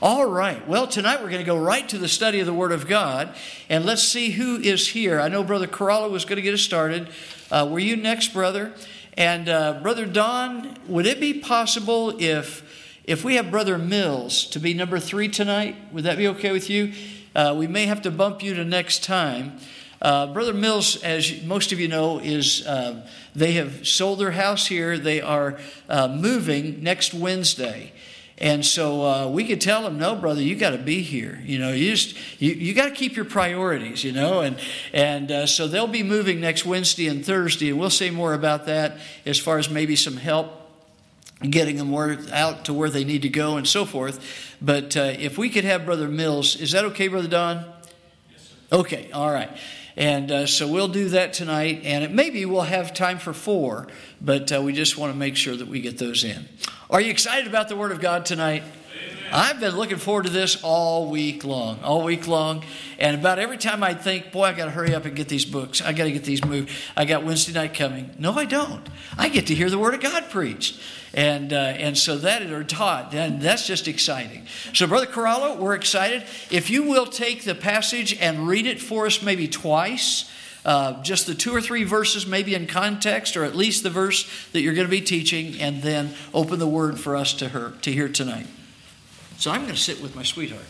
All right. Well, tonight we're going to go right to the study of the Word of God, and let's see who is here. I know Brother Corralo was going to get us started. Were you next, brother? And Brother Don, would it be possible if we have Brother Mills to be number 3 tonight? Would that be okay with you? We may have to bump you to next time. Brother Mills, as most of you know, they have sold their house here. They are moving next Wednesday. And so we could tell them, no, brother, you got to be here. You know, you got to keep your priorities, you know. And so they'll be moving next Wednesday and Thursday. And we'll say more about that as far as maybe some help getting them out to where they need to go and so forth. But if we could have Brother Mills, is that okay, Brother Don? Yes, sir. Okay, all right. And so we'll do that tonight. And maybe we'll have time for 4, but we just want to make sure that we get those in. Are you excited about the Word of God tonight? Amen. I've been looking forward to this all week long. And about every time I think, boy, I got to hurry up and get these books. I got to get these moved. I got Wednesday night coming. No, I don't. I get to hear the Word of God preached. And so that are taught. And that's just exciting. So, Brother Corralo, we're excited. If you will take the passage and read it for us maybe twice. Just the 2 or 3 verses maybe in context, or at least the verse that you're going to be teaching, and then open the Word for us to hear tonight. So I'm going to sit with my sweetheart.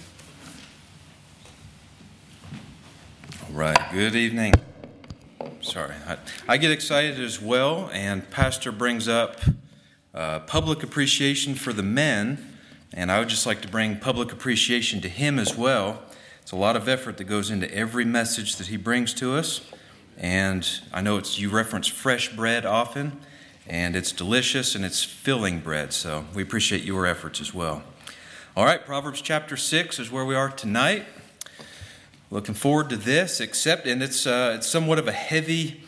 All right, good evening. Sorry, I get excited as well, and Pastor brings up public appreciation for the men, and I would just like to bring public appreciation to him as well. It's a lot of effort that goes into every message that he brings to us. And I know you reference fresh bread often, and it's delicious and it's filling bread. So we appreciate your efforts as well. All right, Proverbs chapter 6 is where we are tonight. Looking forward to this, and it's somewhat of a heavy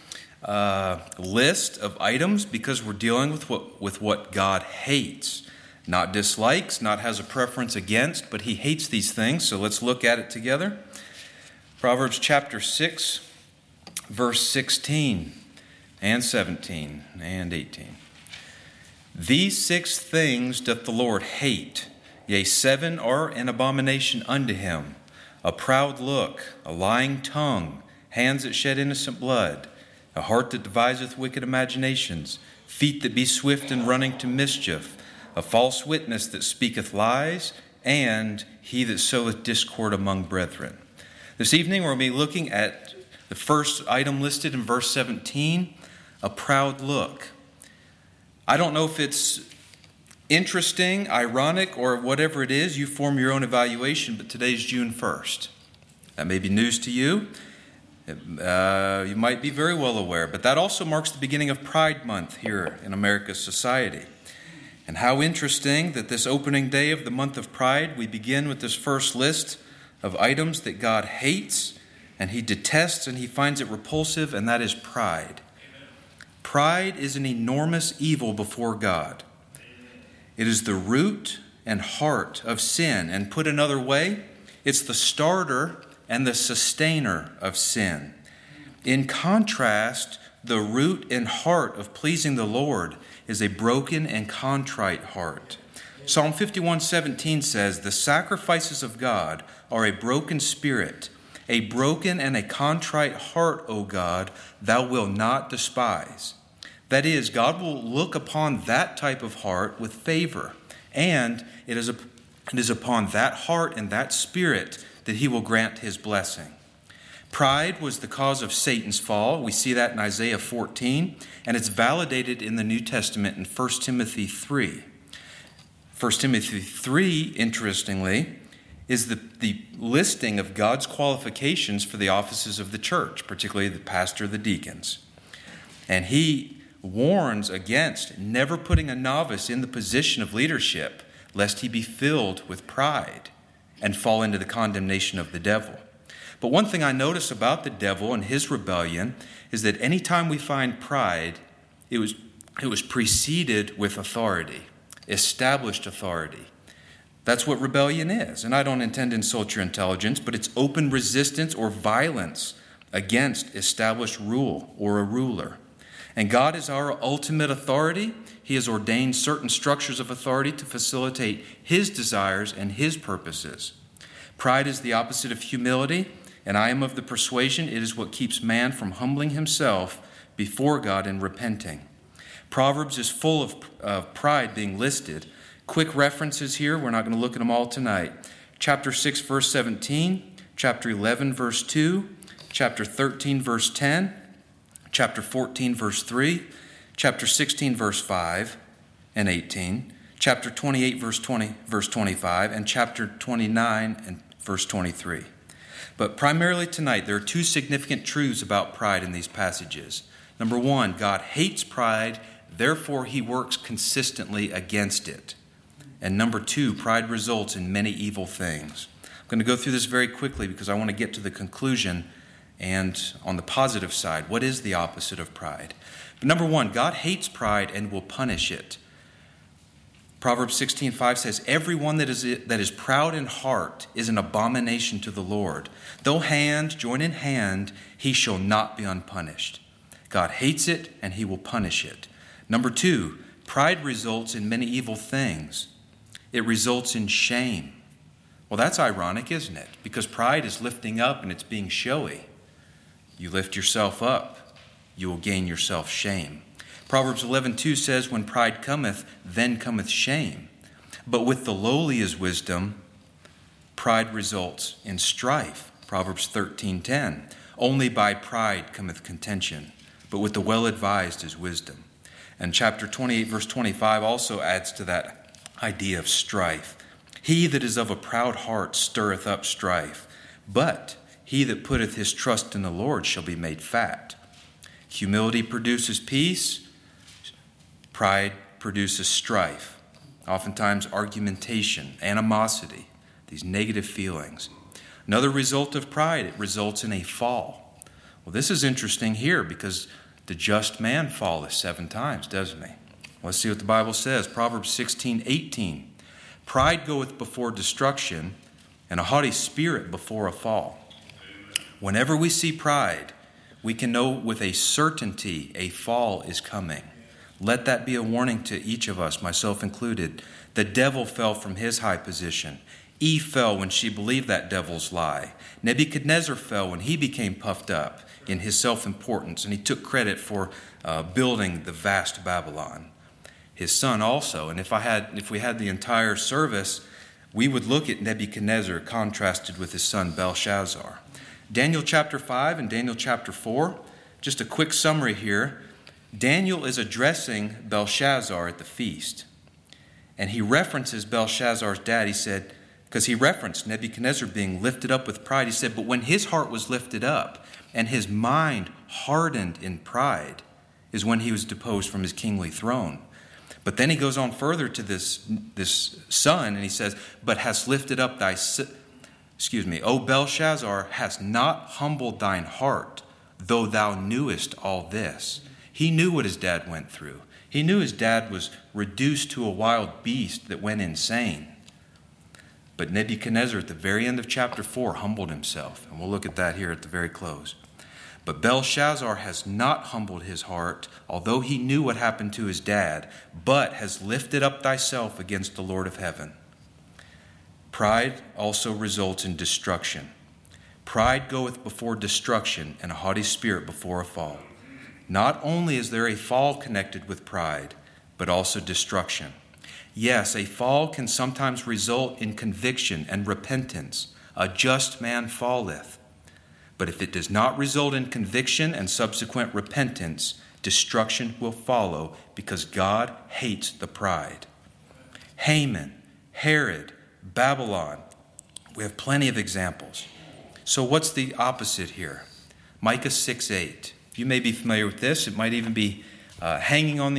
list of items because we're dealing with what God hates. Not dislikes, not has a preference against, but he hates these things. So let's look at it together. Proverbs chapter 6, verse 16 and 17 and 18. These 6 things doth the Lord hate, yea, 7 are an abomination unto him: a proud look, a lying tongue, hands that shed innocent blood, a heart that deviseth wicked imaginations, feet that be swift in running to mischief, a false witness that speaketh lies, and he that soweth discord among brethren. This evening we'll be looking at the first item listed in verse 17, a proud look. I don't know if it's interesting, ironic, or whatever it is. You form your own evaluation, but today's June 1st. That may be news to you. You might be very well aware, but that also marks the beginning of Pride Month here in America's society. And how interesting that this opening day of the month of Pride, we begin with this first list of items that God hates, and he detests, and he finds it repulsive, and that is pride. Amen. Pride is an enormous evil before God. Amen. It is the root and heart of sin, and put another way, it's the starter and the sustainer of sin. In contrast, the root and heart of pleasing the Lord is a broken and contrite heart. Psalm 51:17 says, "The sacrifices of God are a broken spirit, a broken and a contrite heart, O God, thou wilt not despise." That is, God will look upon that type of heart with favor, and it is upon that heart and that spirit that he will grant his blessing. Pride was the cause of Satan's fall. We see that in Isaiah 14, and it's validated in the New Testament in 1 Timothy 3. 1 Timothy 3, interestingly, is the listing of God's qualifications for the offices of the church, particularly the pastor, the deacons. And he warns against never putting a novice in the position of leadership, lest he be filled with pride and fall into the condemnation of the devil. But one thing I notice about the devil and his rebellion is that anytime we find pride, it was preceded with authority, established authority. That's what rebellion is. And I don't intend to insult your intelligence, but it's open resistance or violence against established rule or a ruler. And God is our ultimate authority. he has ordained certain structures of authority to facilitate his desires and his purposes. Pride is the opposite of humility, and I am of the persuasion it is what keeps man from humbling himself before God and repenting. Proverbs is full of pride being listed. Quick references here. We're not going to look at them all tonight. Chapter 6, verse 17. Chapter 11, verse 2. Chapter 13, verse 10. Chapter 14, verse 3. Chapter 16, verse 5 and 18. Chapter 28, verse 25. And chapter 29 and verse 23. But primarily tonight, there are two significant truths about pride in these passages. Number one, God hates pride, therefore he works consistently against it. And number two, pride results in many evil things. I'm going to go through this very quickly because I want to get to the conclusion. And on the positive side, what is the opposite of pride? But number one, God hates pride and will punish it. Proverbs 16:5 says, "Everyone that is proud in heart is an abomination to the Lord. Though join in hand, he shall not be unpunished." God hates it and he will punish it. Number two, pride results in many evil things. It results in shame. Well, that's ironic, isn't it? Because pride is lifting up and it's being showy. You lift yourself up, you will gain yourself shame. Proverbs 11:2 says, "When pride cometh, then cometh shame. But with the lowly is wisdom." Pride results in strife. Proverbs 13:10, "Only by pride cometh contention, but with the well-advised is wisdom." And chapter 28, verse 25 also adds to that idea of strife. "He that is of a proud heart stirreth up strife, but he that putteth his trust in the Lord shall be made fat." Humility produces peace. Pride produces strife. Oftentimes argumentation, animosity, these negative feelings. Another result of pride, it results in a fall. Well, this is interesting here because the just man falleth 7 times, doesn't he? Let's see what the Bible says. Proverbs 16:18. "Pride goeth before destruction, and a haughty spirit before a fall." Whenever we see pride, we can know with a certainty a fall is coming. Let that be a warning to each of us, myself included. The devil fell from his high position. Eve fell when she believed that devil's lie. Nebuchadnezzar fell when he became puffed up in his self-importance, and he took credit for building the vast Babylon. His son also, and if we had the entire service, we would look at Nebuchadnezzar contrasted with his son Belshazzar. Daniel chapter 5 and Daniel chapter 4, just a quick summary here. Daniel is addressing Belshazzar at the feast. And he references Belshazzar's dad. He said, because he referenced Nebuchadnezzar being lifted up with pride. He said, but when his heart was lifted up and his mind hardened in pride is when he was deposed from his kingly throne. But then he goes on further to this son and he says, but hast lifted up O Belshazzar, hast not humbled thine heart, though thou knewest all this. He knew what his dad went through. He knew his dad was reduced to a wild beast that went insane. But Nebuchadnezzar, at the very end of chapter 4, humbled himself. And we'll look at that here at the very close. But Belshazzar has not humbled his heart, although he knew what happened to his dad, but has lifted up thyself against the Lord of heaven. Pride also results in destruction. Pride goeth before destruction, and a haughty spirit before a fall. Not only is there a fall connected with pride, but also destruction. Yes, a fall can sometimes result in conviction and repentance. A just man falleth. But if it does not result in conviction and subsequent repentance, destruction will follow because God hates the pride. Haman, Herod, Babylon. We have plenty of examples. So what's the opposite here? Micah 6:8. You may be familiar with this. It might even be hanging on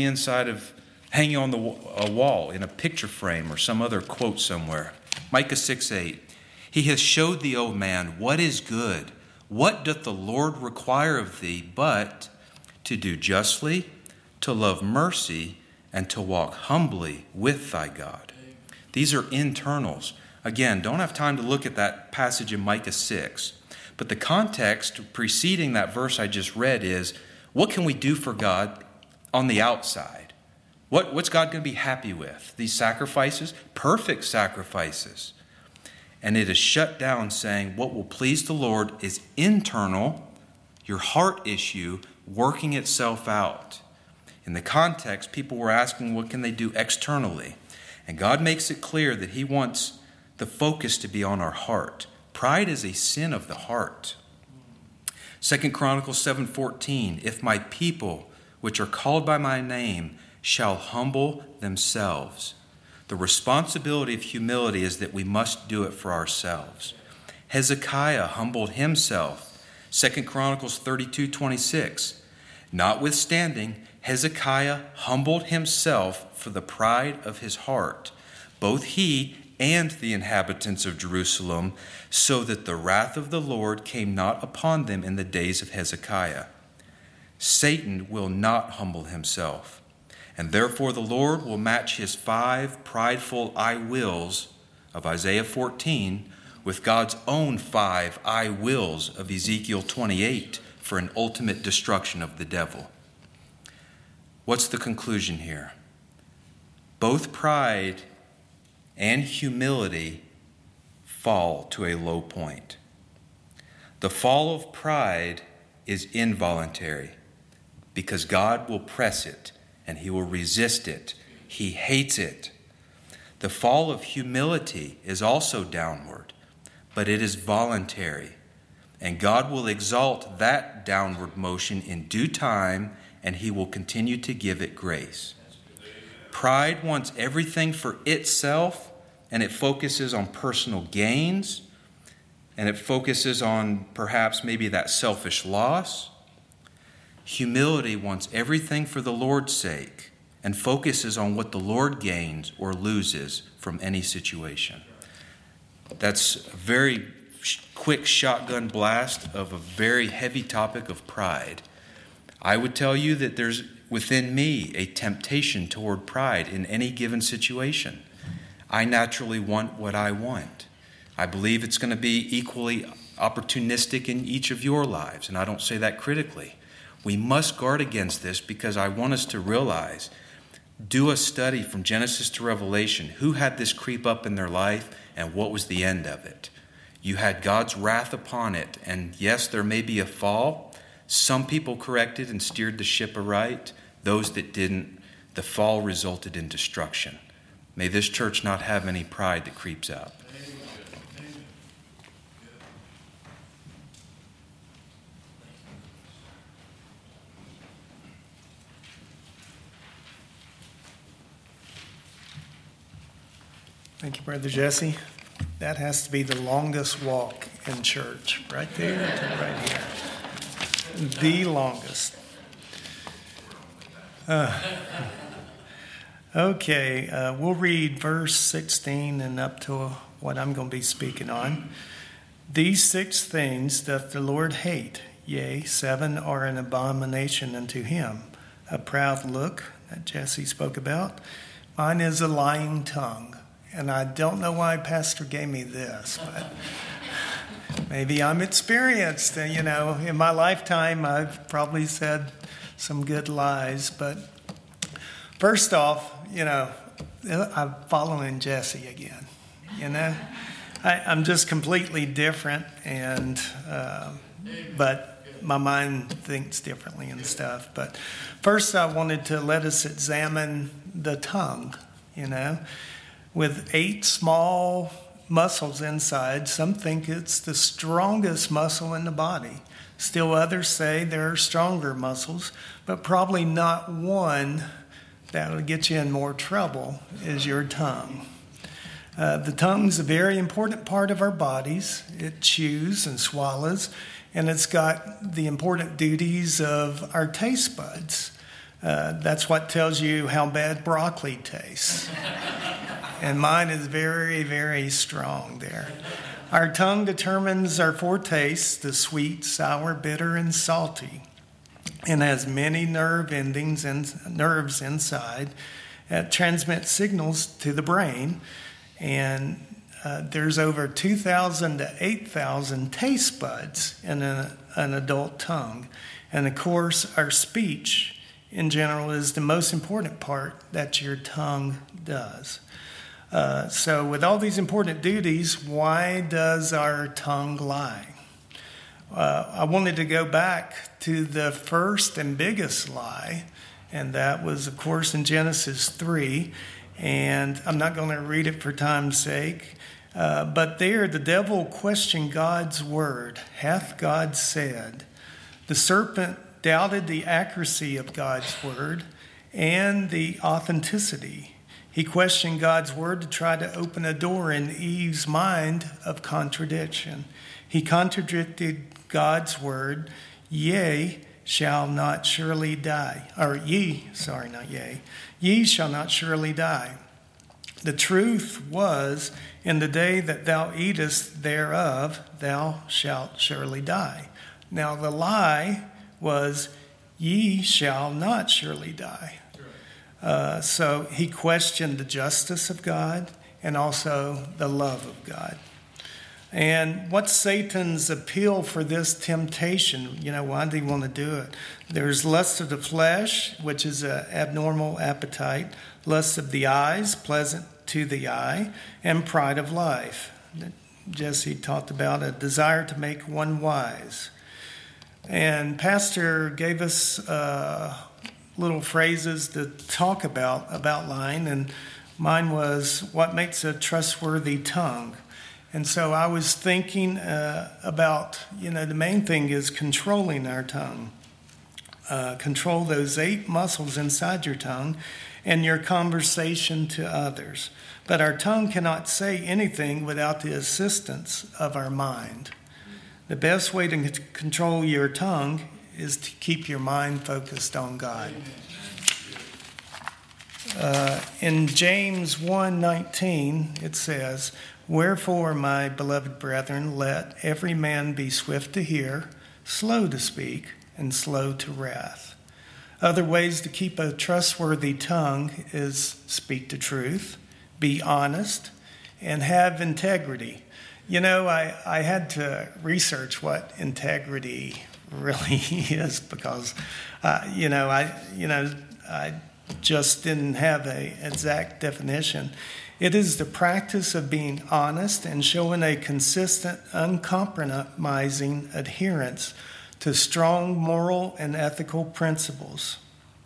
a wall in a picture frame or some other quote somewhere. Micah 6:8. He hath showed thee, O man, what is good. What doth the Lord require of thee but to do justly, to love mercy, and to walk humbly with thy God? These are internals. Again, don't have time to look at that passage in Micah 6. But the context preceding that verse I just read is, what can we do for God on the outside? What's God going to be happy with? These sacrifices? Perfect sacrifices. And it is shut down saying what will please the Lord is internal, your heart issue working itself out. In the context, people were asking what can they do externally? And God makes it clear that he wants the focus to be on our heart. Pride is a sin of the heart. 2 Chronicles 7:14, if my people, which are called by my name, shall humble themselves. The responsibility of humility is that we must do it for ourselves. Hezekiah humbled himself. 2 Chronicles 32:26, notwithstanding, Hezekiah humbled himself for the pride of his heart, both he and the inhabitants of Jerusalem, so that the wrath of the Lord came not upon them in the days of Hezekiah. Satan will not humble himself, and therefore the Lord will match his 5 prideful I wills of Isaiah 14 with God's own 5 I wills of Ezekiel 28 for an ultimate destruction of the devil. What's the conclusion here? Both pride and humility fall to a low point. The fall of pride is involuntary because God will press it and he will resist it. He hates it. The fall of humility is also downward, but it is voluntary, and God will exalt that downward motion in due time, and he will continue to give it grace. Pride wants everything for itself, and it focuses on personal gains, and it focuses on perhaps maybe that selfish loss. Humility wants everything for the Lord's sake and focuses on what the Lord gains or loses from any situation. That's a very quick shotgun blast of a very heavy topic of pride. I would tell you that there's within me a temptation toward pride in any given situation. I naturally want what I want. I believe it's going to be equally opportunistic in each of your lives, and I don't say that critically. We must guard against this because I want us to realize, do a study from Genesis to Revelation. Who had this creep up in their life and what was the end of it? You had God's wrath upon it, and yes, there may be a fall. Some people corrected and steered the ship aright. Those that didn't, the fall resulted in destruction. May this church not have any pride that creeps up. Thank you, Brother Jesse. That has to be the longest walk in church, right there to right here. The longest. Okay, we'll read verse 16 and up to what I'm going to be speaking on. These 6 things doth the Lord hate, yea, 7 are an abomination unto him. A proud look that Jesse spoke about. Mine is a lying tongue. And I don't know why Pastor gave me this, but maybe I'm experienced. In my lifetime, I've probably said some good lies. But first off, I'm following Jesse again. I'm just completely different, and but my mind thinks differently and stuff. But first, I wanted to let us examine the tongue, with 8 small muscles inside. Some think it's the strongest muscle in the body. Still others say there are stronger muscles, but probably not one that will get you in more trouble is your tongue. The tongue's a very important part of our bodies. It chews and swallows, and it's got the important duties of our taste buds. That's what tells you how bad broccoli tastes. And mine is very, very strong there. Our tongue determines our 4 tastes, the sweet, sour, bitter, and salty, and has many nerve endings and nerves inside that transmit signals to the brain. And there's over 2,000 to 8,000 taste buds in an adult tongue. And of course, our speech in general is the most important part that your tongue does. So with all these important duties, why does our tongue lie? I wanted to go back to the first and biggest lie, and that was, of course, in Genesis 3. And I'm not going to read it for time's sake. But there the devil questioned God's word. Hath God said? The serpent doubted the accuracy of God's word and the authenticity. He questioned God's word to try to open a door in Eve's mind of contradiction. He contradicted God's word, ye shall not surely die. Ye shall not surely die. The truth was, in the day that thou eatest thereof, thou shalt surely die. Now the lie was, ye shall not surely die. So he questioned the justice of God and also the love of God. And what's Satan's appeal for this temptation? Why do he want to do it? There's lust of the flesh, which is an abnormal appetite, lust of the eyes, pleasant to the eye, and pride of life. Jesse talked about a desire to make one wise. And Pastor gave us little phrases to talk about lying, and mine was, what makes a trustworthy tongue? And so I was thinking about, the main thing is controlling our tongue. Control those 8 muscles inside your tongue and your conversation to others. But our tongue cannot say anything without the assistance of our mind. The best way to control your tongue is to keep your mind focused on God. In James 1:19, it says, wherefore, my beloved brethren, let every man be swift to hear, slow to speak, and slow to wrath. Other ways to keep a trustworthy tongue is speak the truth, be honest, and have integrity. I had to research what integrity really is because, I just didn't have an exact definition. It is the practice of being honest and showing a consistent, uncompromising adherence to strong moral and ethical principles.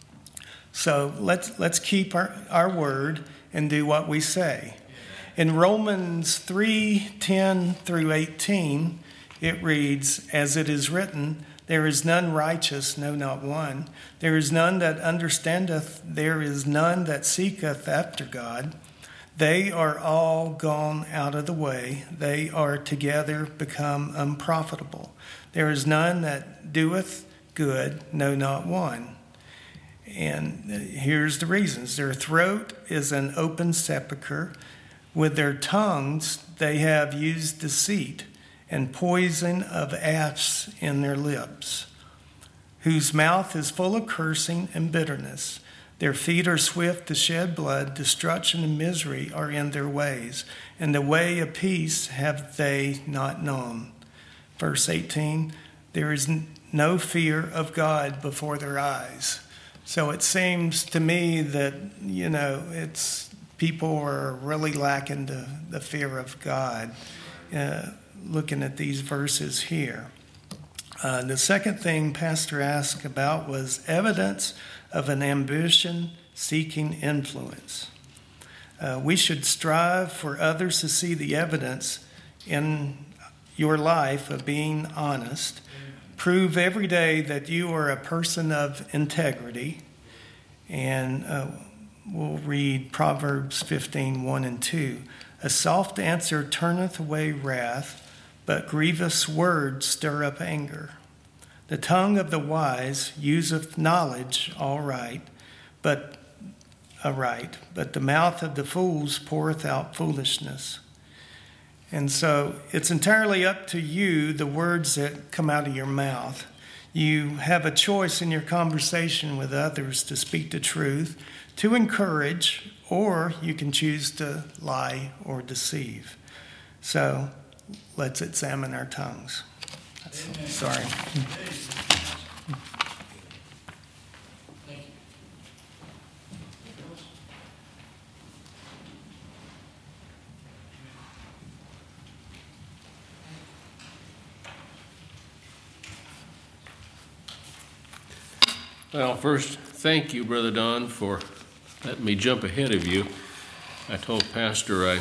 So let's keep our word and do what we say. In Romans 3:10 through 18, it reads, as it is written, there is none righteous, no, not one. There is none that understandeth, there is none that seeketh after God. They are all gone out of the way. They are together become unprofitable. There is none that doeth good, no, not one. And here's the reasons. Their throat is an open sepulchre. With their tongues they have used deceit, and poison of asps in their lips, whose mouth is full of cursing and bitterness. Their feet are swift to shed blood. Destruction and misery are in their ways, and the way of peace have they not known. Verse 18, there is no fear of God before their eyes. So it seems to me that, it's people are really lacking the fear of God, looking at these verses here. The second thing Pastor asked about was evidence of an ambition-seeking influence. We should strive for others to see the evidence in your life of being honest. Prove every day that you are a person of integrity. And we'll read Proverbs 15:1 and 2. A soft answer turneth away wrath, but grievous words stir up anger. The tongue of the wise useth knowledge aright, but the mouth of the fools poureth out foolishness. And so it's entirely up to you, the words that come out of your mouth. You have a choice in your conversation with others to speak the truth, to encourage, or you can choose to lie or deceive. So let's examine our tongues. Sorry. Well, first, thank you, Brother Don, for letting me jump ahead of you. I told Pastor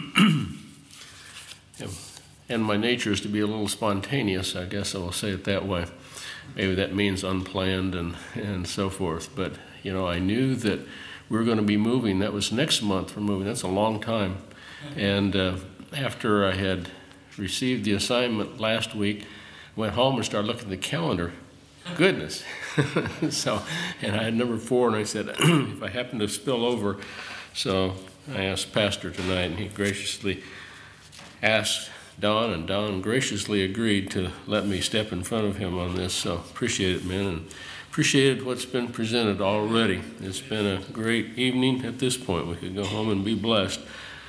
and my nature is to be a little spontaneous, I guess I will say it that way. Maybe that means unplanned and so forth. But, I knew that we were going to be moving. That was next month we're moving. That's a long time. And after I had received the assignment last week, went home and started looking at the calendar. Goodness. And I had number 4, and I said, if I happen to spill over. So I asked Pastor tonight, and he graciously asked Don, and Don graciously agreed to let me step in front of him on this. So appreciate it, man, and appreciated what's been presented already. It's been a great evening at this point. We could go home and be blessed.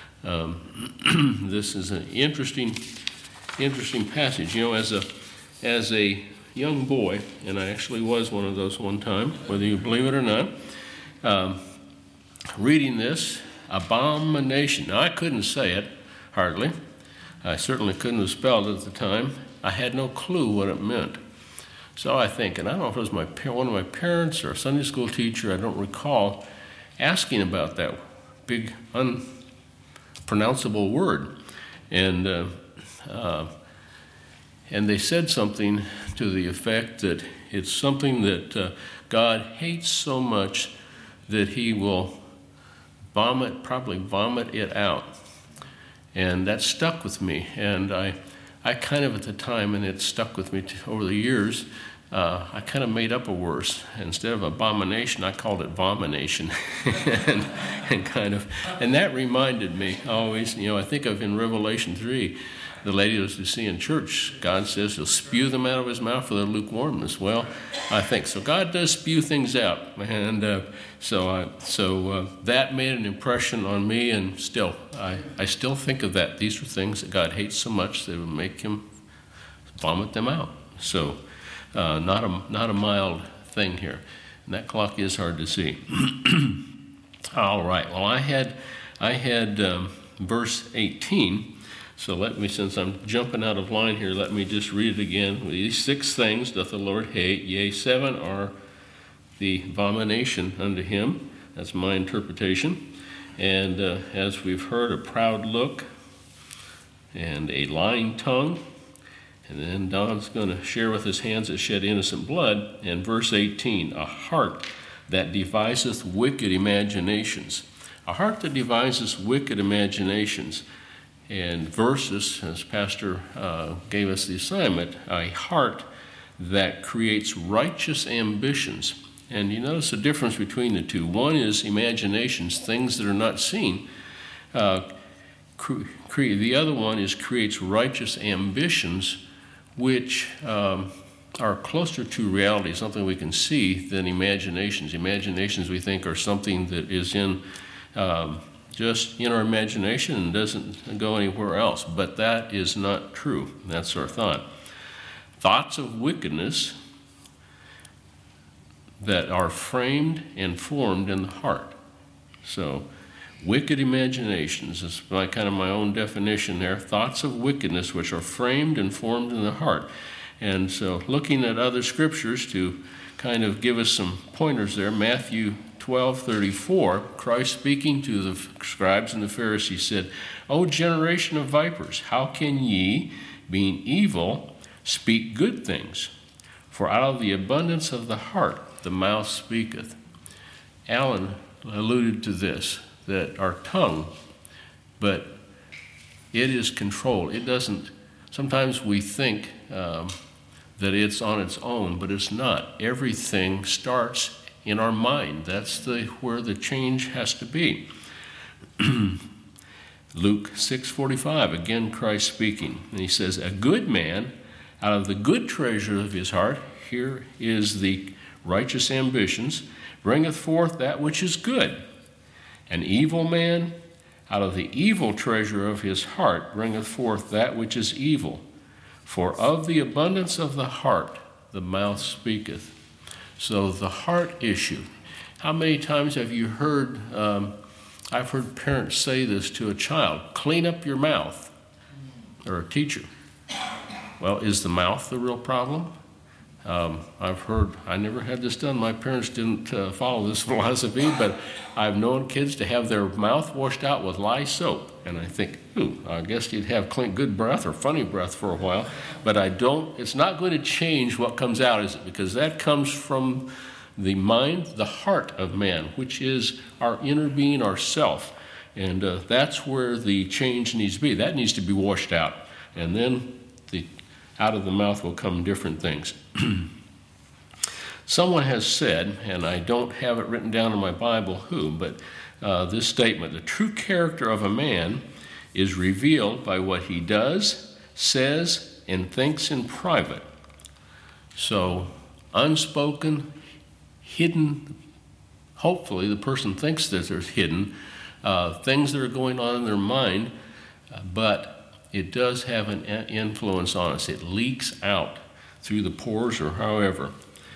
This is an interesting passage. As a young boy, and I actually was one of those one time, whether you believe it or not, reading this, abomination. Now, I couldn't say it, hardly. I certainly couldn't have spelled it at the time. I had no clue what it meant. So I think, and I don't know if it was one of my parents or a Sunday school teacher, I don't recall, asking about that big, unpronounceable word. And they said something to the effect that it's something that God hates so much that he will probably vomit it out. And that stuck with me. And I kind of at the time, and it stuck with me over the years, I kind of made up a word. Instead of abomination, I called it vomination. and that reminded me always, I think of in Revelation 3, the lady that we see in church, God says he'll spew them out of his mouth for their lukewarmness. Well, I think so. God does spew things out, and so that made an impression on me, and still, I still think of that. These are things that God hates so much that it would make him vomit them out. So, not a mild thing here, and that clock is hard to see. All right. Well, I had verse 18. So let me, since I'm jumping out of line here, let me just read it again. These 6 things doth the Lord hate, yea, 7 are the abomination unto him. That's my interpretation. And as we've heard, a proud look and a lying tongue. And then Don's going to share with his hands that shed innocent blood. And verse 18, a heart that deviseth wicked imaginations. A heart that devises wicked imaginations. And versus, as Pastor gave us the assignment, a heart that creates righteous ambitions. And you notice the difference between the two. One is imaginations, things that are not seen. The other one is creates righteous ambitions, which are closer to reality, something we can see, than imaginations. Imaginations we think are something that is in just in our imagination and doesn't go anywhere else. But that is not true. That's our thought. Thoughts of wickedness that are framed and formed in the heart. So, wicked imaginations is my own definition there. Thoughts of wickedness which are framed and formed in the heart. And so, looking at other scriptures to kind of give us some pointers there, Matthew 12:34, Christ speaking to the scribes and the Pharisees said, O generation of vipers, how can ye, being evil, speak good things? For out of the abundance of the heart the mouth speaketh. Alan alluded to this, that our tongue, but it is controlled. It doesn't, sometimes we think that it's on its own, but it's not. Everything starts in our mind. That's where the change has to be. Luke 6:45, again Christ speaking. And he says, a good man out of the good treasure of his heart, here is the righteous ambitions, bringeth forth that which is good. An evil man out of the evil treasure of his heart bringeth forth that which is evil. For of the abundance of the heart the mouth speaketh. So the heart issue. How many times have you heard, I've heard parents say this to a child, clean up your mouth, or a teacher. Well, is the mouth the real problem? I never had this done. My parents didn't follow this philosophy, but I've known kids to have their mouth washed out with lye soap. And I think, I guess you'd have clean, good breath or funny breath for a while. But it's not going to change what comes out, is it? Because that comes from the mind, the heart of man, which is our inner being, our self. And that's where the change needs to be. That needs to be washed out. And then out of the mouth will come different things. Someone has said, and I don't have it written down in my Bible who, but this statement: the true character of a man is revealed by what he does, says, and thinks in private. So, unspoken, hidden, hopefully the person thinks that there's hidden things that are going on in their mind, but it does have an influence on us. It leaks out through the pores or however.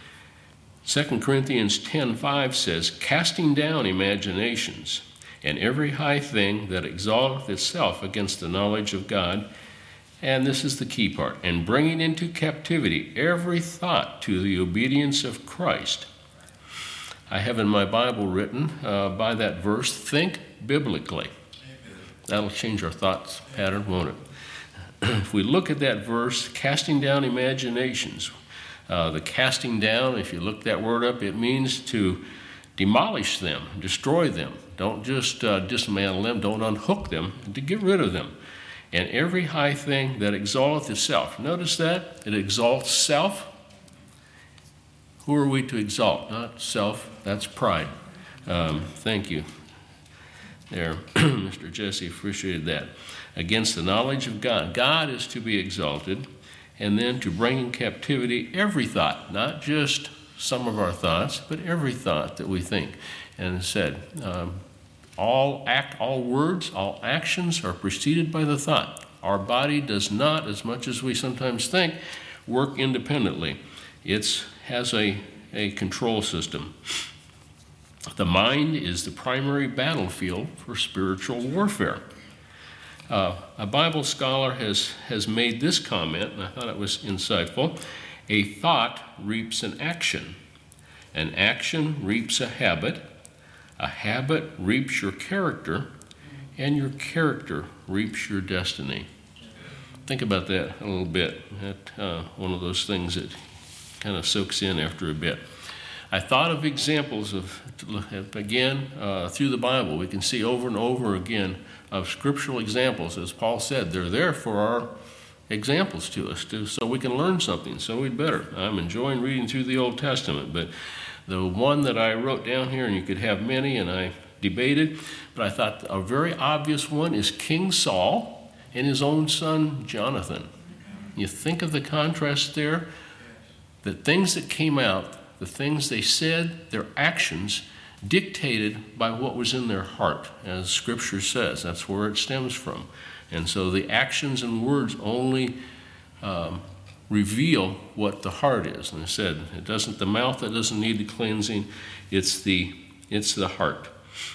2 Corinthians 10:5 says, casting down imaginations and every high thing that exalteth itself against the knowledge of God, and this is the key part, and bringing into captivity every thought to the obedience of Christ. I have in my Bible written by that verse, think biblically. That'll change our thoughts pattern, won't it? If we look at that verse, casting down imaginations, the casting down, if you look that word up, it means to demolish them, destroy them. Don't just dismantle them, don't unhook them, to get rid of them. And every high thing that exalteth itself. Notice that? It exalts self. Who are we to exalt? Not self, that's pride. Thank you there, Mr. Jesse, appreciated that. Against the knowledge of God. God is to be exalted, and then to bring in captivity every thought, not just some of our thoughts, but every thought that we think. And it said, all words, all actions are preceded by the thought. Our body does not, as much as we sometimes think, work independently. It has a control system. The mind is the primary battlefield for spiritual warfare. A Bible scholar has made this comment, and I thought it was insightful. A thought reaps an action reaps a habit reaps your character, and your character reaps your destiny. Think about that a little bit. That one of those things that kind of soaks in after a bit. I thought of examples of, again, through the Bible. We can see over and over again of scriptural examples. As Paul said, they're there for our examples to us, so we can learn something, so we'd better. I'm enjoying reading through the Old Testament, but the one that I wrote down here, and you could have many, and I debated, but I thought a very obvious one is King Saul and his own son Jonathan. You think of the contrast there, the things that came out, the things they said, their actions, dictated by what was in their heart, as Scripture says. That's where it stems from. And so the actions and words only reveal what the heart is. And I said, the mouth that doesn't need the cleansing, it's the heart.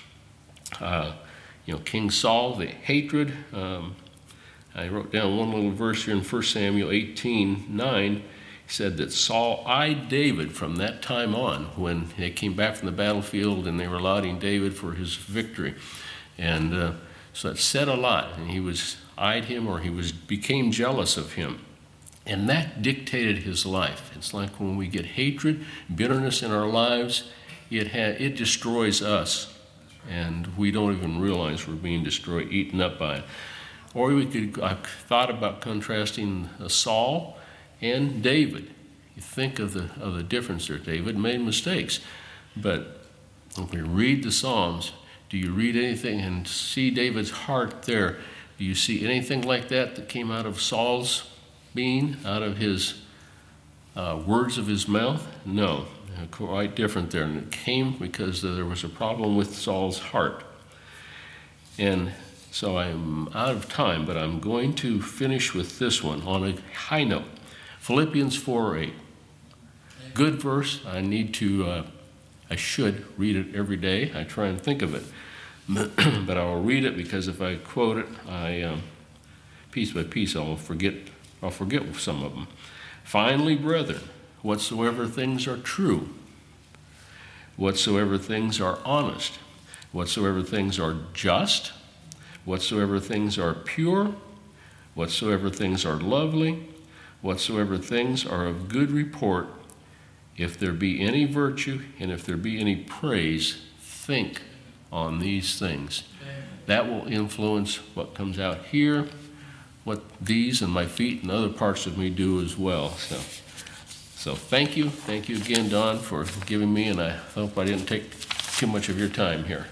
King Saul, the hatred. I wrote down one little verse here in 1 Samuel 18:9. He said that Saul eyed David from that time on, when they came back from the battlefield and they were lauding David for his victory. And so that said a lot. And he eyed him, or became jealous of him. And that dictated his life. It's like when we get hatred, bitterness in our lives, it destroys us. And we don't even realize we're being destroyed, eaten up by it. Or I've thought about contrasting Saul and David. You think of the difference there. David made mistakes. But if we read the Psalms, do you read anything and see David's heart there? Do you see anything like that came out of Saul's being, out of his words of his mouth? No, quite different there. And it came because there was a problem with Saul's heart. And so I'm out of time, but I'm going to finish with this one on a high note. Philippians 4:8. Good verse. I should read it every day. I try and think of it. But I will read it, because if I quote it, piece by piece, I'll forget some of them. Finally, brethren, whatsoever things are true, whatsoever things are honest, whatsoever things are just, whatsoever things are pure, whatsoever things are lovely, whatsoever things are of good report, if there be any virtue and if there be any praise, think on these things. That will influence what comes out here, what these and my feet and other parts of me do as well. So thank you. Thank you again, Don, for giving me, and I hope I didn't take too much of your time here.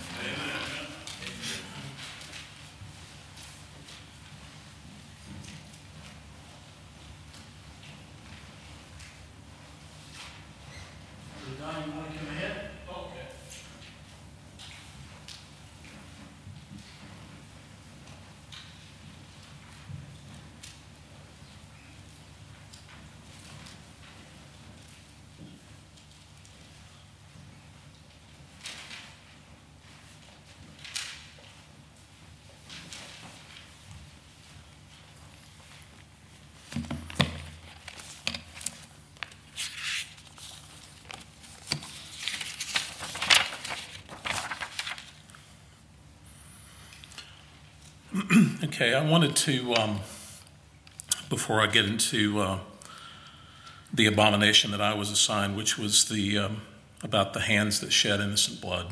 Okay, I wanted to, before I get into the abomination that I was assigned, which was the about the hands that shed innocent blood.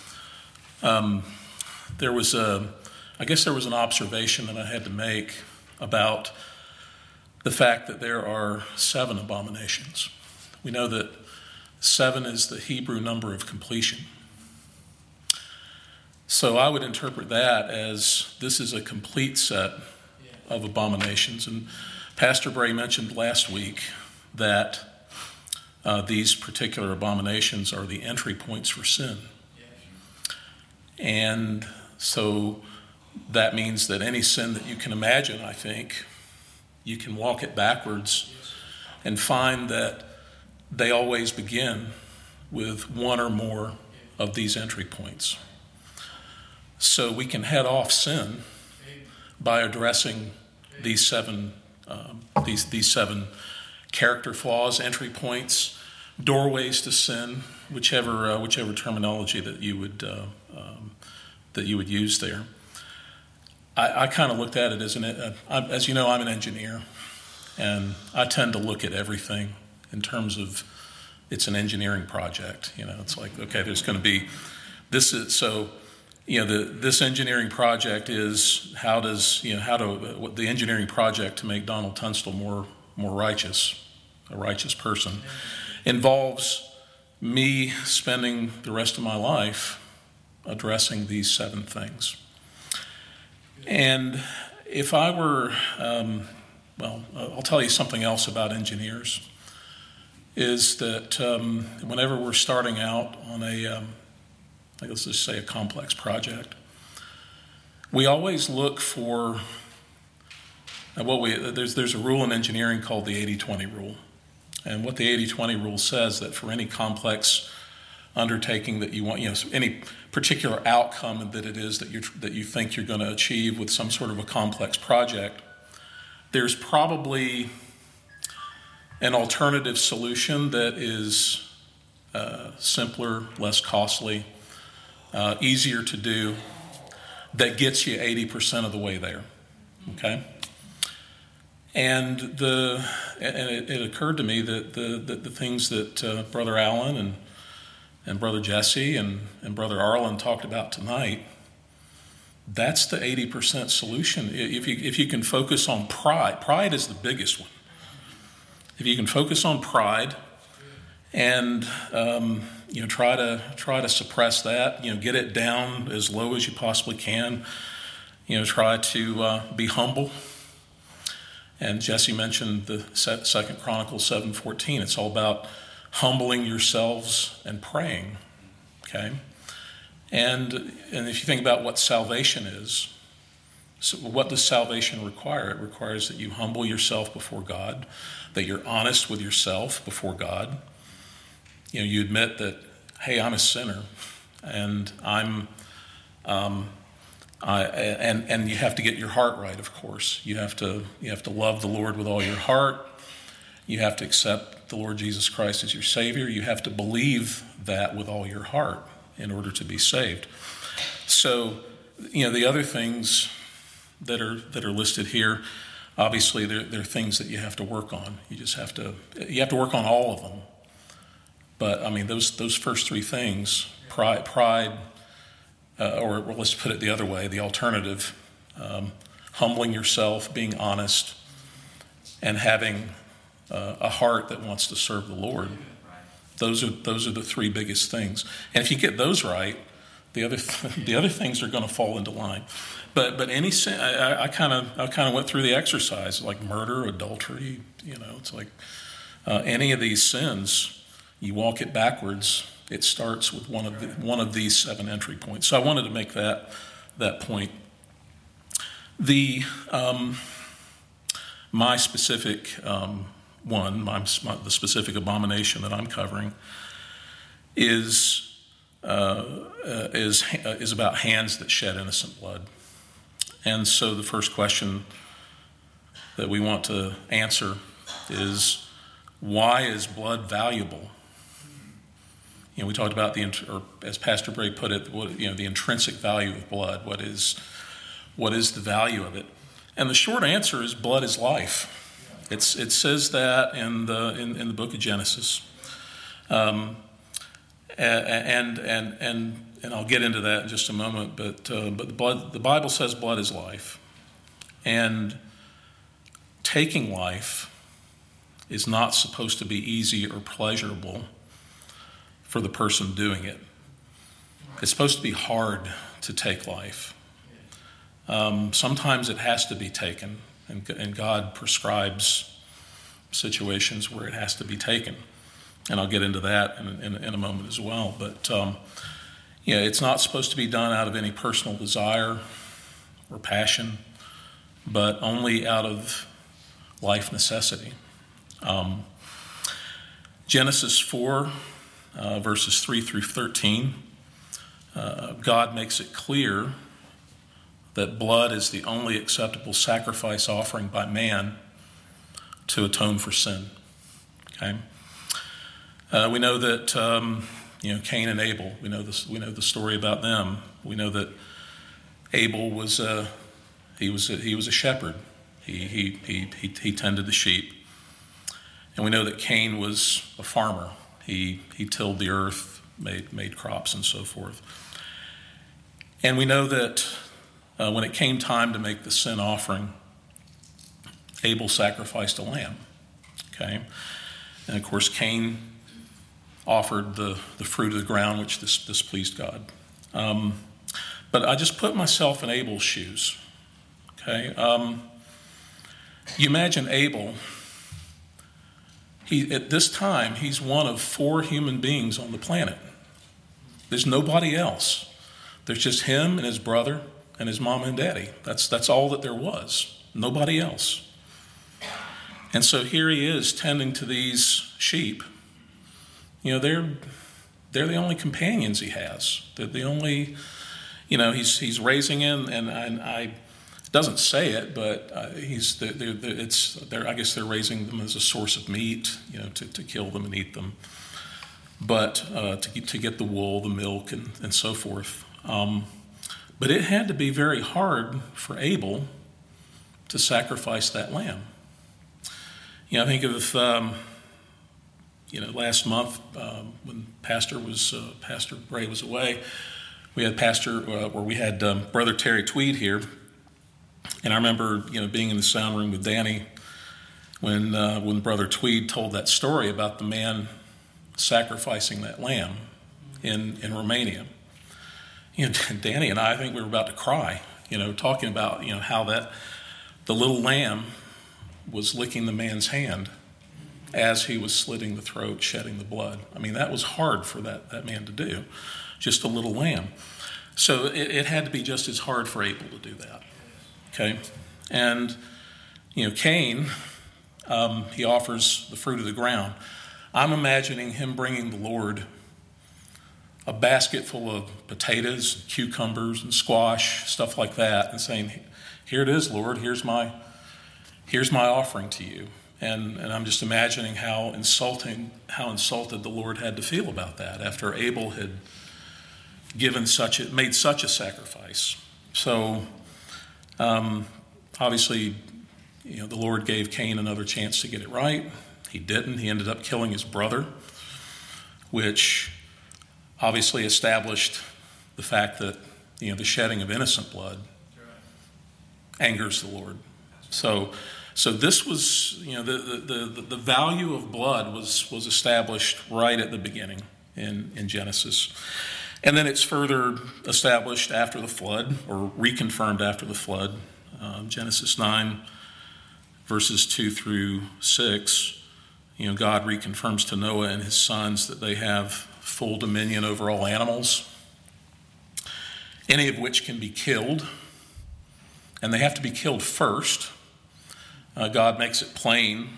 There was an observation that I had to make about the fact that there are 7 abominations. We know that 7 is the Hebrew number of completion. So I would interpret that as this is a complete set of abominations. And Pastor Bray mentioned last week that these particular abominations are the entry points for sin. And so that means that any sin that you can imagine, I think, you can walk it backwards and find that they always begin with one or more of these entry points. So we can head off sin by addressing these seven character flaws, entry points, doorways to sin, whichever terminology that you would use there. I kind of looked at it as you know, I'm an engineer, and I tend to look at everything in terms of it's an engineering project. You know, it's like, okay, there's going to be this is so. You know, this engineering project is what the engineering project to make Donald Tunstall more righteous, a righteous person, involves me spending the rest of my life addressing these 7 things. And if I were, I'll tell you something else about engineers, is that whenever we're starting out on let's just say a complex project, we always look for there's a rule in engineering called the 80-20 rule. And what the 80-20 rule says that for any complex undertaking that you want, any particular outcome that it is that you think you're going to achieve with some sort of a complex project, there's probably an alternative solution that is simpler, less costly, easier to do, that gets you 80% of the way there. Okay? And it occurred to me that the things that Brother Allen and Brother Jesse and Brother Arlen talked about tonight, that's the 80% solution. If you can focus on pride is the biggest one. If you can focus on pride and try to suppress that, get it down as low as you possibly can. Try to be humble. And Jesse mentioned the 2 Chronicles 7:14. It's all about humbling yourselves and praying. Okay, and if you think about what salvation is, so what does salvation require? It requires that you humble yourself before God, that you're honest with yourself before God. You admit that, hey, I'm a sinner, and and you have to get your heart right. Of course, you have to love the Lord with all your heart. You have to accept the Lord Jesus Christ as your Savior. You have to believe that with all your heart in order to be saved. So, the other things that are listed here, obviously they're things that you have to work on. You have to work on all of them. But those first three things, pride, or let's put it the other way, the alternative, humbling yourself, being honest, and having a heart that wants to serve the Lord. Those are the three biggest things. And if you get those right, the other things are going to fall into line. But any sin, I kind of went through the exercise, like murder, adultery. It's like any of these sins, you walk it backwards. It starts with one of these 7 entry points. So I wanted to make that point. My specific the specific abomination that I'm covering is about hands that shed innocent blood. And so the first question that we want to answer is, why is blood valuable? We talked about or as Pastor Bray put it, the intrinsic value of blood. What is the value of it? And the short answer is, blood is life. It says that in the book of Genesis, and I'll get into that in just a moment. But the Bible says blood is life, and taking life is not supposed to be easy or pleasurable for the person doing it. It's supposed to be hard to take life. Sometimes it has to be taken. And God prescribes situations where it has to be taken. And I'll get into that in a moment as well. But, it's not supposed to be done out of any personal desire or passion, but only out of life necessity. Genesis 4, verses 3 through 13, God makes it clear that blood is the only acceptable sacrifice offering by man to atone for sin. Okay, we know that Cain and Abel. We know the story about them. We know that Abel was a shepherd. He tended the sheep, and we know that Cain was a farmer. He tilled the earth, made crops, and so forth. And we know that when it came time to make the sin offering, Abel sacrificed a lamb. Okay, and of course Cain offered the fruit of the ground, which displeased God. But I just put myself in Abel's shoes. Okay, you imagine Abel. At this time, he's one of 4 human beings on the planet. There's nobody else. There's just him and his brother and his mom and daddy. That's all that there was. Nobody else. And so here he is tending to these sheep. They're the only companions he has. They're the only, he's raising in, and I doesn't say it, but I guess they're raising them as a source of meat, to kill them and eat them, but to get the wool, the milk, and so forth. But it had to be very hard for Abel to sacrifice that lamb. I think of last month when Pastor Bray was away, we had Brother Terry Tweed here, and I remember being in the sound room with Danny when Brother Tweed told that story about the man sacrificing that lamb in Romania. Danny and I think we were about to cry, talking about how that the little lamb was licking the man's hand as he was slitting the throat, shedding the blood. That was hard for that man to do, just a little lamb. So it had to be just as hard for Abel to do that. Okay, and Cain, he offers the fruit of the ground. I'm imagining him bringing the Lord a basket full of potatoes, and cucumbers, and squash, stuff like that, and saying, "Here it is, Lord. Here's my offering to you." And I'm just imagining how insulted the Lord had to feel about that after Abel had made such a sacrifice. So obviously, the Lord gave Cain another chance to get it right. He didn't. He ended up killing his brother, which obviously established the fact that the shedding of innocent blood angers the Lord. So this was the value of blood was established right at the beginning in Genesis, and then it's further established after the flood, or reconfirmed after the flood. Genesis 9 verses 2 through 6. God reconfirms to Noah and his sons that they have full dominion over all animals, any of which can be killed, and they have to be killed first. God makes it plain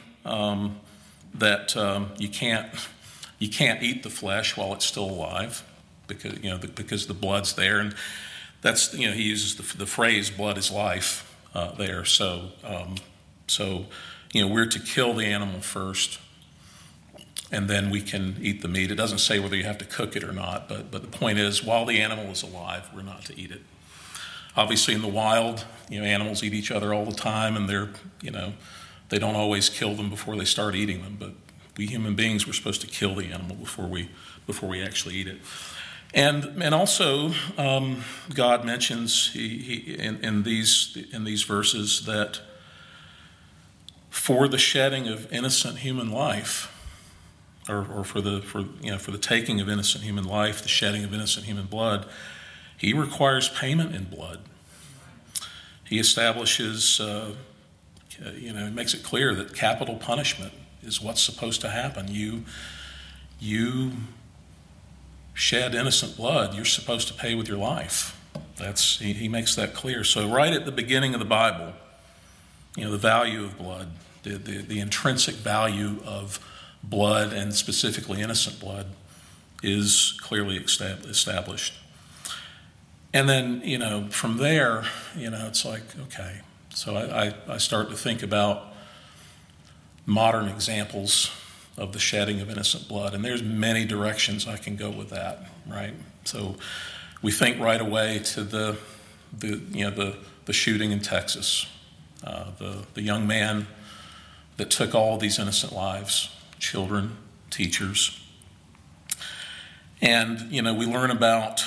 that you can't eat the flesh while it's still alive, because the blood's there, and that's he uses the phrase "blood is life" there. So we're to kill the animal first, and then we can eat the meat. It doesn't say whether you have to cook it or not, but the point is, while the animal is alive, we're not to eat it. Obviously, in the wild, animals eat each other all the time, and they don't always kill them before they start eating them. But we human beings, we're supposed to kill the animal before we actually eat it. And also, God mentions in these verses that for the shedding of innocent human life, or for the taking of innocent human life, the shedding of innocent human blood, He requires payment in blood. He establishes, makes it clear that capital punishment is what's supposed to happen. You shed innocent blood, you're supposed to pay with your life. He makes that clear. So right at the beginning of the Bible, the value of blood, the intrinsic value of blood, and specifically innocent blood, is clearly established. And then, from there, it's like, okay. So I start to think about modern examples of the shedding of innocent blood, and there's many directions I can go with that, right? So we think right away to the shooting in Texas, the young man that took all these innocent lives, children, teachers, and we learn about.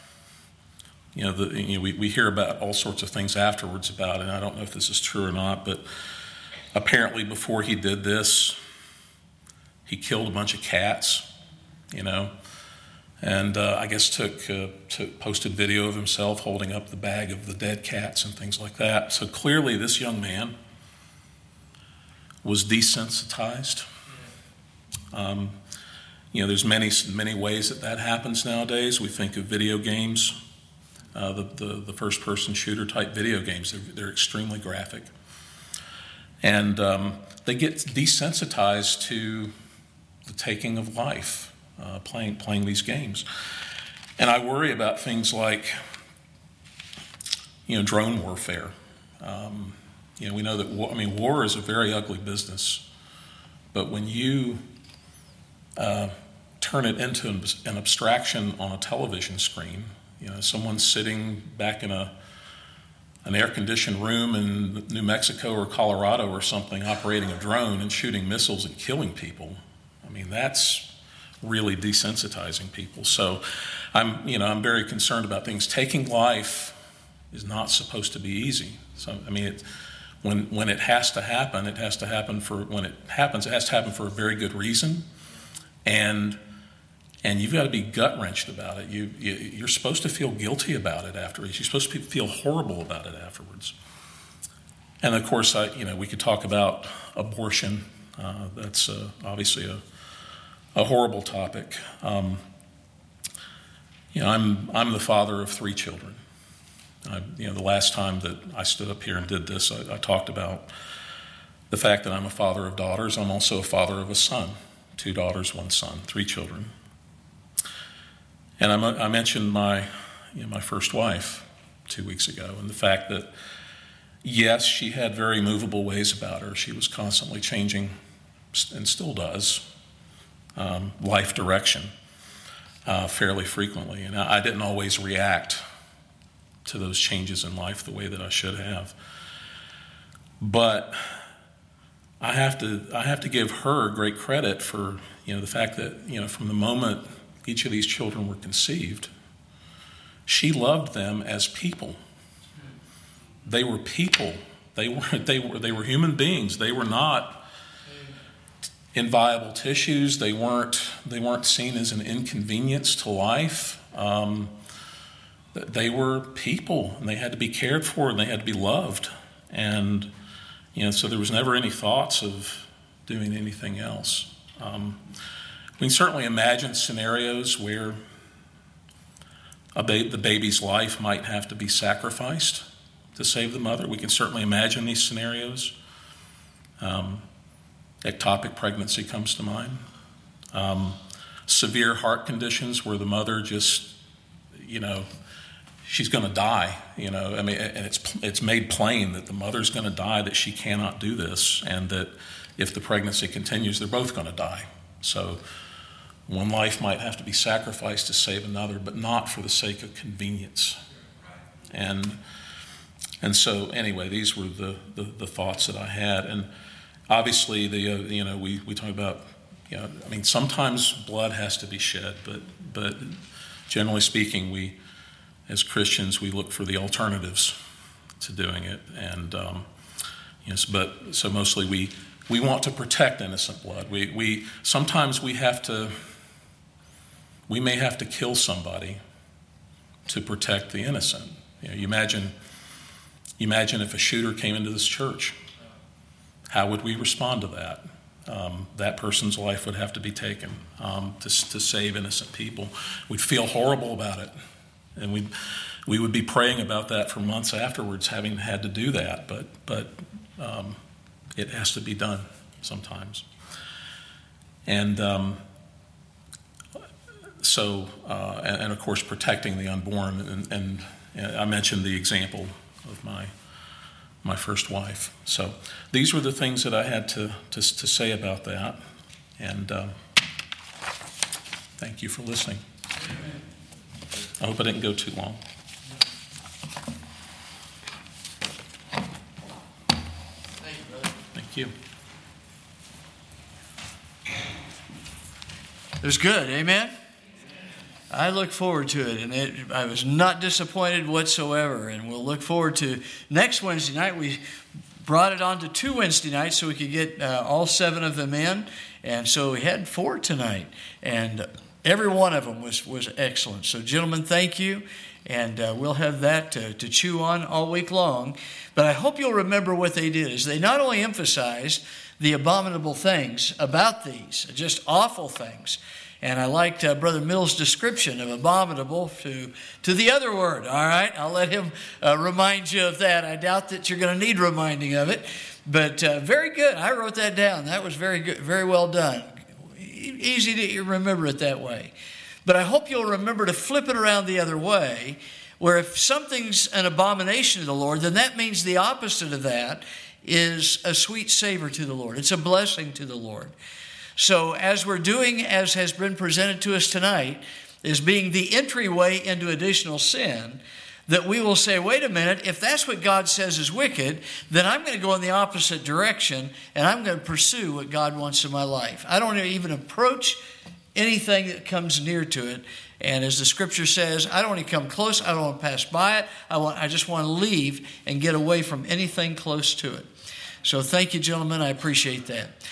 We hear about all sorts of things afterwards about it, and I don't know if this is true or not, but apparently before he did this, he killed a bunch of cats, and I guess posted video of himself holding up the bag of the dead cats and things like that. So clearly this young man was desensitized. There's many ways that happens nowadays. We think of video games. The first-person shooter type video games, they're extremely graphic. And they get desensitized to the taking of life, playing these games. And I worry about things like, drone warfare. We know that war is a very ugly business. But when you turn it into an abstraction on a television screen, someone sitting back in an air-conditioned room in New Mexico or Colorado or something, operating a drone and shooting missiles and killing people. That's really desensitizing people. So I'm very concerned about things. Taking life is not supposed to be easy. So when it has to happen, it has to happen for a very good reason, and you've got to be gut-wrenched about it. You're supposed to feel guilty about it afterwards. You're supposed to feel horrible about it afterwards. And of course, we could talk about abortion. That's obviously a horrible topic. I'm the father of 3 children. The last time that I stood up here and did this, I talked about the fact that I'm a father of daughters. I'm also a father of a son, 2 daughters, 1 son, 3 children. And I mentioned my first wife 2 weeks ago, and the fact that yes, she had very movable ways about her. She was constantly changing, and still does, life direction fairly frequently. And I didn't always react to those changes in life the way that I should have. But I have to give her great credit for the fact that from the moment each of these children were conceived, she loved them as people. They were people. They were human beings. They were not inviolable tissues. They weren't seen as an inconvenience to life. They were people, and they had to be cared for, and they had to be loved. And so there was never any thoughts of doing anything else. We can certainly imagine scenarios where the baby's life might have to be sacrificed to save the mother. We can certainly imagine these scenarios. Ectopic pregnancy comes to mind. Severe heart conditions where the mother just, she's going to die. And it's made plain that the mother's going to die, that she cannot do this, and that if the pregnancy continues, they're both going to die. So one life might have to be sacrificed to save another, but not for the sake of convenience. And so anyway, these were the thoughts that I had. And obviously we talk about sometimes blood has to be shed, but generally speaking, we as Christians we look for the alternatives to doing it. And so mostly we want to protect innocent blood. We sometimes we may have to kill somebody to protect the innocent. You imagine if a shooter came into this church, how would we respond to that? That person's life would have to be taken to save innocent people. We'd feel horrible about it, and we would be praying about that for months afterwards, having had to do that. But it has to be done sometimes. And and of course protecting the unborn. And I mentioned the example of my first wife. So these were the things that I had to say about that. And thank you for listening. I hope I didn't go too long. Thank you. It was good, amen? I look forward to it, and I was not disappointed whatsoever. And we'll look forward to next Wednesday night. We brought it on to 2 Wednesday nights so we could get all 7 of them in. And so we had 4 tonight, and every one of them was excellent. So gentlemen, thank you. And we'll have that to chew on all week long. But I hope you'll remember what they did is they not only emphasized the abominable things about these, just awful things. And I liked Brother Mills' description of abominable to the other word, all right? I'll let him remind you of that. I doubt that you're going to need reminding of it. But very good. I wrote that down. That was very good, very well done. Easy to remember it that way. But I hope you'll remember to flip it around the other way, where if something's an abomination to the Lord, then that means the opposite of that is a sweet savor to the Lord. It's a blessing to the Lord. So as we're doing, as has been presented to us tonight, is being the entryway into additional sin, that we will say, wait a minute, if that's what God says is wicked, then I'm going to go in the opposite direction, and I'm going to pursue what God wants in my life. I don't even approach anything that comes near to it. And as the scripture says, I don't want to come close. I don't want to pass by it. I just want to leave and get away from anything close to it. So thank you, gentlemen. I appreciate that.